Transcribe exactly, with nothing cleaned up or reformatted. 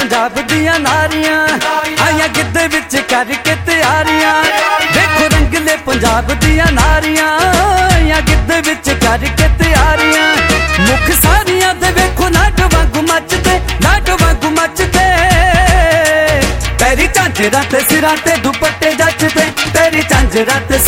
पंजाब दियां नारियां आईया गिद्दे विच करके तैयारियां। देखो रंगले पंजाब दियां नारियां आईया गिद्दे विच करके तैयारियां। मुख सारियां दे वेखो नाट वांगू मचदे, नाट वांगू मचदे। तेरी झांजरां ते सिरां ते दुपट्टे जचदे, तेरी झांजरां ते